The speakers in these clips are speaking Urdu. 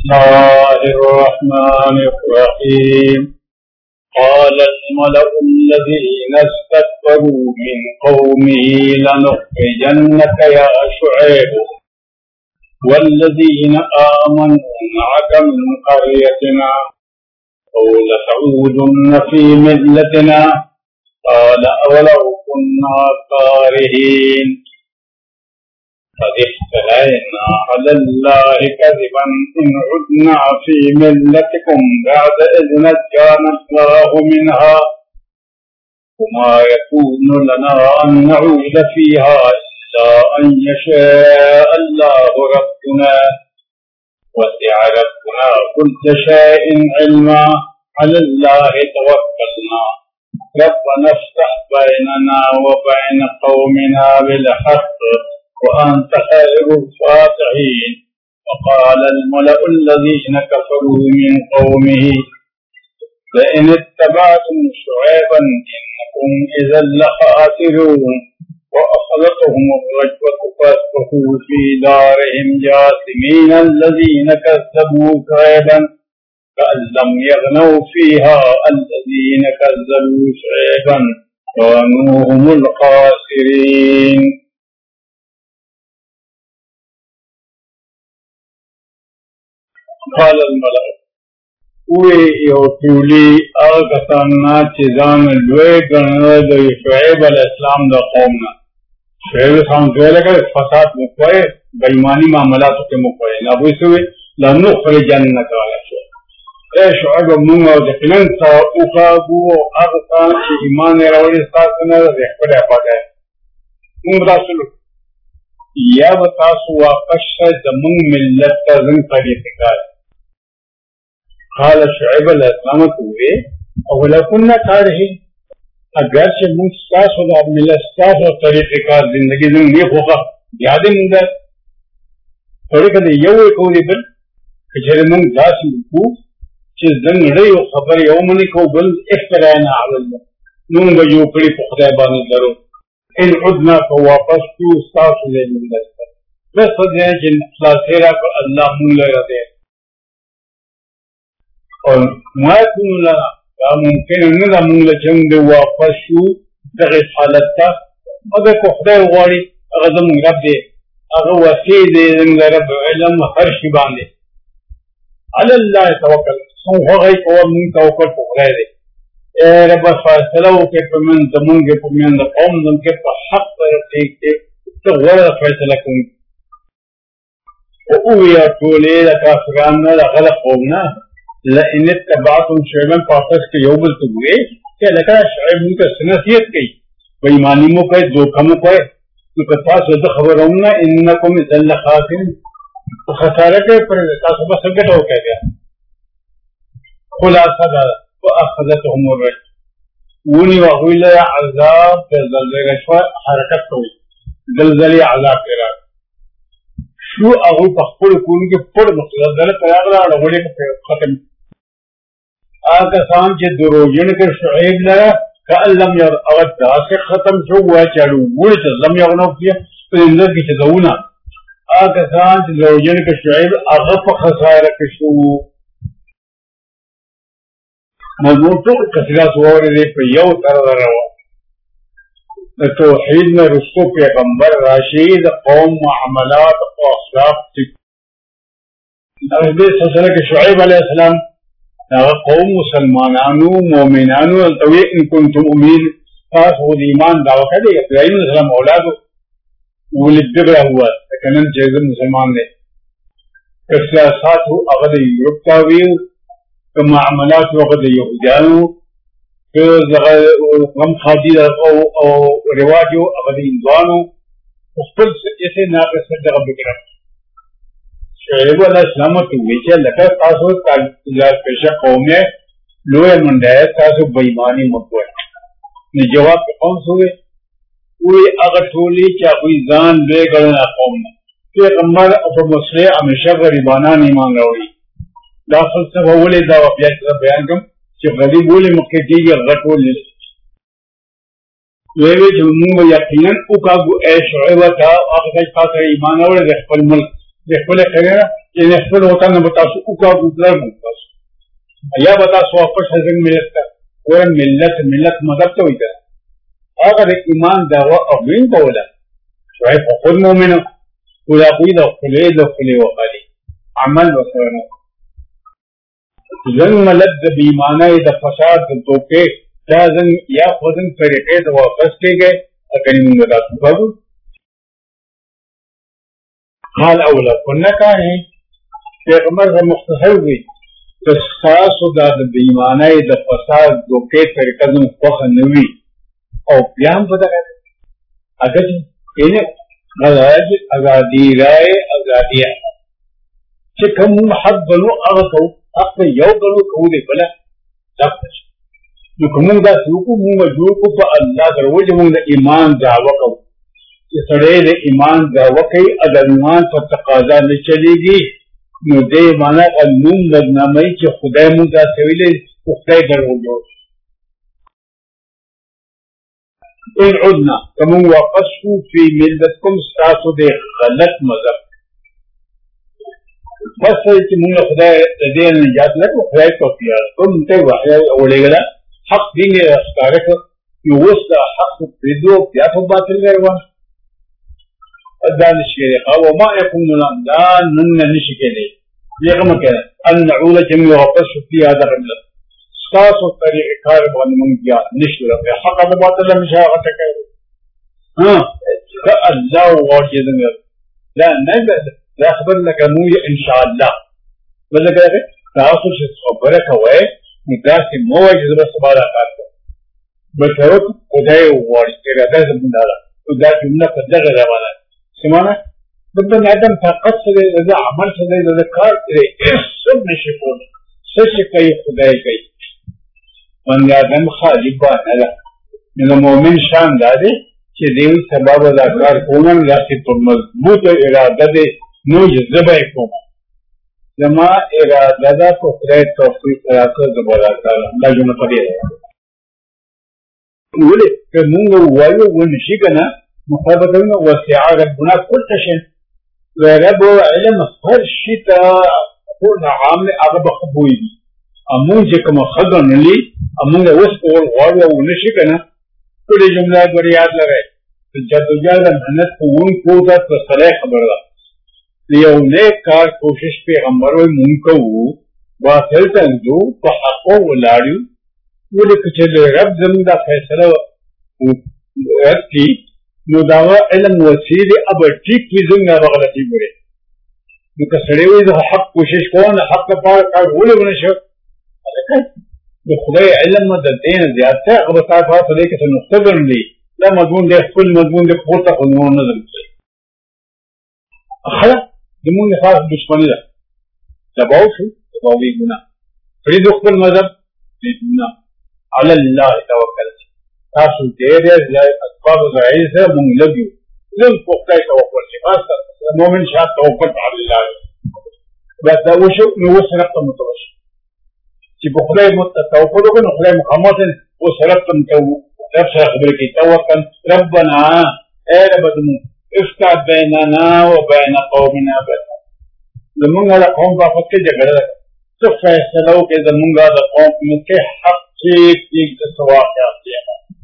الله الرحمن الرحيم قال الملأ الذين استكبروا من قومه لنخرجنك يا شعيب والذين آمنوا معك من قريتنا أو لتعودن في ملتنا قال أولو كنا كارهين قد افترينا على الله كذبا إن عدنا في ملتكم بعد إذ نجانا الله منها وما يكون لنا أن نعود فيها إلا أن يشاء الله ربنا وسع ربنا كل شيء علما على الله توكلنا ربنا افتح بيننا وبين قومنا بالحق وأنت خير الفاتحين. وقال الملأ الذين كفروا من قومه لئن اتبعتم شعيبا إنكم إذا لخاسرون وأخذتهم الرجفة فأصبحوا في دارهم جاثمين الذين كذبوا شعيبا كأن لم يغنوا فيها الذين كذبوا شعيبا كانوا هم الخاسرين. قال الملأ وی یو ټولي هغه کسان نه چې ځان لوی ګڼل د شعیب علیه السلام د قوم نه. شعیب خان ویل کړه فساد مو کوئ بېایماني معاملاتو کې مو کوئ نه وایي څه وایي لنخرجنک یا شعیب اے شعیب موږ یقینا تا وکاږو هغه کسان چې ایمان یې راوړي ستاسو نه د خپل افاده موږ تاسو یا به تاسو واپس شئ زموږ ملت ته زموږ طریقې کار. قال شعیب علیہ السلام ہوئے اولا کننا کارہین اگرچہ من ستاس و ملت ستاس و طریقہ کار زندگی زن نیخ ہوگا یادی مندہ تھوڑے کدے یوے کولی بل کچھر من داس مکو چیز زن رئی و خبر یومنی کو بل افترائنا عواللہ نون بجو کڑی پخدای بانی درو ان عدنا کو واپس تو ستاس و لے مندہ بس فدیاں جن خلاصیرہ کو اللہ من لے رہے اور ما يكون لنا ممكن ان موږ له جنگ واپس شو دغه حالت ته هغه کو خدای غواړي هغه زموږ رب دی هغه وسیع دی زموږ رب علم هر شي باندې على الله توکل څو هغه کو موږ توکل په خدای دی اے رب فیصله وکړه په من زموږ په من د قوم زموږ په حق طریقې کې ته غوړه فیصله کوم او یا ټولې د کافرانو نه غلط قومنا لئن اتبعتم شعیبا پاپس کے یوبل تو ہوئے کہ لگا شعیب ان کا سنسیت کی بےایمانی مو کوي دوکه مو کوي نو که تاسو د خبرونه انکم ذل خاسر خساره کوي پر تاسو به څنګه ټوکې بیا خلاصه ده واخذتهم الرجفه ونی وغویل عذاب زلزله شو حرکت کوي زلزلې عذاب کرا شو هغه په خپل کون کې پر زلزله پیغلا راغلي ختم آگا سان چه دروجن کے شعیب لرا کأن لم ير اغد داسق ختم شو واچارو وولت لم يغنو فيها فلندر کی چدونا آگا سان چه دروجن کے شعیب اغف خسائر کشو مضمون تو کسلا سوار دے پہ یو تر روا توحید میں رسو پیغمبر راشید قوم معاملات و اخلاق تک نربی سلسلہ کے شعیب علیہ السلام قوم مسلمانانو مومنانو التوی ان کنتم امین خاص خود ایمان دعوی کرے ابراہیم علیہ السلام اولادو ولد بگرہ ہوا لیکنن جیزن مسلمان نے سیاساتو اغد یورپ تاویو معاملات وغد یہودیانو غم خاجی او رواجو اغد اندوانو اخبر جیسے ناقص صدق بگرہ شعیب علیہ السلام تو ویچے لکھا تاسو تاجزار پیشہ قوم ہے لوئے منڈائے تاسو بیمانی مکوئے نے جواب پہ قوم سوئے اوی اگر ٹولی چاہ کوئی زان لے گڑنا قوم نے پیغمبر اپا مسئلے ہمیشہ غریبانہ نہیں مانگ روڑی داخل سے بھولے دعوی پیاش طرف بیان کم چاہ غریب بولے مکہ دیگی غٹول لے ویوے جو مونگ یقیناً اکاگو اے شعیبہ تا آخر خاصر ایمان اوڑے دے خپل ملک خپل خیره چې خپل وطن به تاسو وکړو ګلر تاسو یا به تاسو واپس حزن ملت ته ور ملت مذهب ته وایي هغه د ایمان دعوه او وین کوله شعیب خود مؤمنه ولا قيل خلي وقالي عمل وسره زن ملت د بیمانه د فساد د توکه دا زن یا خودن طریقې د واپس کېږي اګنی موږ تاسو کوو حال اوله كنا کاهي پیغمبر مختصر وي تاسو د بیمانه د فساد د توکه طریقې د مخه نوي او بیا هم پتا کوي اگر اینه غلاج ازادي رائے ازادي چې کوم حق بنو هغه کو حق یو بنو کوله بل تاسو نو کوم دا څوک موږ جوړ کو په الله دروځي موږ د ایمان دعوه کوو چې سړی د ایمان دعوه کوي د ایمان په تقاضا نه چلیږي نو دې معنا علوم بدنامي چې خدای موږ دا ویلې خدای دروځي ان عدنا كمن وقصوا في ملتكم استاسو دي غلط مذهب بس چې موږ خدای دې نجات لکه خدای توفیق کوم ته وحی اولېګلا حق دې ښکارک یو وست حق دې بیا په باطل غوړ ځان شي او ما يكون لنا من نشي کېږي یغه مکه ان نعود جميع وقص في هذا الملت تاسو طریقې کار باندې مونږ بیا نشو راغلی حق د باطل مشاغته کوي ها الله واجد لا نجد لا خبر لك مو ان شاء الله ولکه تاسو چې خبره کوي داسې مو واجد بس سباله کار بشرط خدای واجد اراده زموږه او دا جمله په دغه زمانه سمانه بدل ادم طاقت سره د عمل سره د کار لري هیڅ نشي کولای څه کوي خدای کوي من آدم خالی بانه ده من مومن شان داده چه دیوی سبب دا کار کومن لاسی پر مضبوط اراده ده نو جذبه کومن زما اراده ده کو خدای توفیق راکړه زبر تعالی دا جون پدې ولې که موږ وایو ونشي کنه مخاطبونه وسع ربنا كل شيء ورب علم هر شيء ټول عامل هغه بخبوي امون چې کوم خدای نلی امون اوس کول غواړو او نشي کنه ټول جمله غوړي یاد لرئ جدوجہد محنت کوونکو ته تصریح خبره ده یو نیک کار کوشش پیغمبر وي مونږ کوو باطل ته ځو په حق ولاړو ولکه چې رب زموږ دا فیصله وکړي نو دا علم وسیله اب ټیک وي څنګه غلطي ګوري نو که سړی وي د حق کوشش کوو حق لپاره کار ولونه شو د خدای علم د دین زیاته هغه تاسو ته دې کې نقطه ګڼلې دا مضمون د خپل مضمون د پورته قانون نه دی اخلا د مونږ خاص دښمنی ده دباو شو دباوی ګنا پرې د خپل مذهب دې ګنا علی الله توکل تاسو دې دې اسباب ظاهر سره مونږ لګیو زم په خدای توکل شي خاصه مؤمن شاته توکل علی الله بس دا وشو نو وسره په متوجه چې په خدای توکل وکړو خدای محمد او سره تم تو نفس خبرې کې توکل ربنا اے رب دې افتح بیننا وبین قومنا بنا زمونږه د قوم په وخت کې جګړه ده څه فیصله وکړي زمونږه د قوم کې حق چې د ثواب یافتي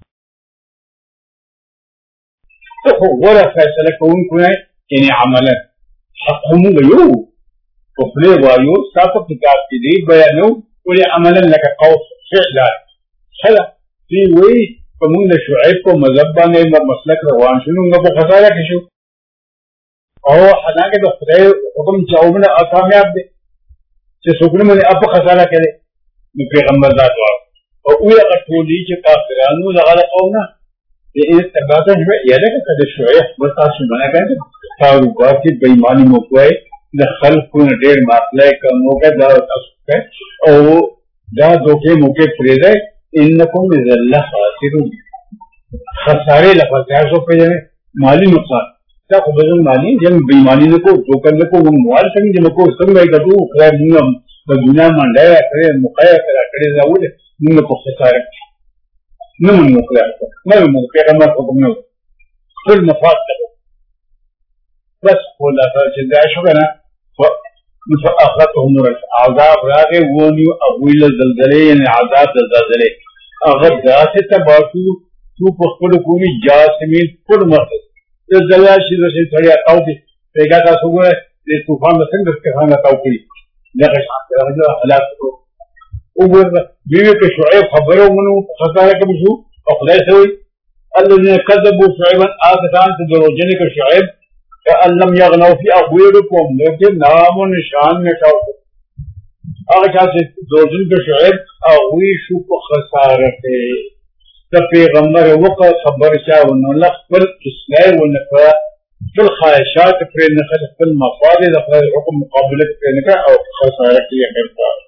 ته خو غوره فیصله کوونکو نه یعنې عملا حق مونږ یو په خولې وایو ستاسو په کتاب کې دی بیانو ولې عملا لکه قول فعلا ښه ده دوی وایي که مونږ د شعیب په مذهب باندې مسلک روان شو نو موږ په خساره کې شو او حالانکه د خدای حکم چاومنه کامیاب دی چې څوک نه مونږ په خساره کې دی نو پیغمبر ذات وایي او هغه ټولي چې کافرانو دغه قومونه د استباده شوه یاده که د شعیب ورتاسو باندې کوي کاروبار کې بېایماني مو کوي د خلکو نه ډېر ماپلای کومه دا تاسو او دا دوکې موکې پرېږدئ انکم اذا لخاسرون خسارے لفظ تاسو په مالی نقصان دا خو بدل مالی جن بېایماني نه کو دوکه نه کو موږ څنګه نه کو څنګه یې کړو خدای موږ په دنیا باندې کړې مقایسه کړې دا ولې موږ په خساره نه موږ کړو نه موږ پیغمبر حکم نه ټول مفاد ده بس خلاصه چې دا شو کنه فاخذتهم عذاب راغی ونیو اغویل زلزلې یعنی عذاب د زلزلې هغه داسې تباکو تو په خپل کومي جاسمین پر مخ زلزلہ شي د شي سړی او دې پیګه تاسو ګوره د طوفان د څنګه څنګه تاوکي دغه څنګه حالات وګوره بیوی کې شعیب خبرو منو خساره کوم شو او خدای سوی الذين كذبوا شعيبا آتان تدروجن کے شعیب كأن لم يغنوا في أغويركم لیکن نام و نشان نشاو اگر چاہتے دروجن کے شعیب اغوی شو کو خسارت تا پیغمبر وقت خبر شاہ ونلخ بل اسلائی ونفا في الخواهشات في النخل في المصادر في الحكم مقابلة في النكاح أو خسارة في حرفة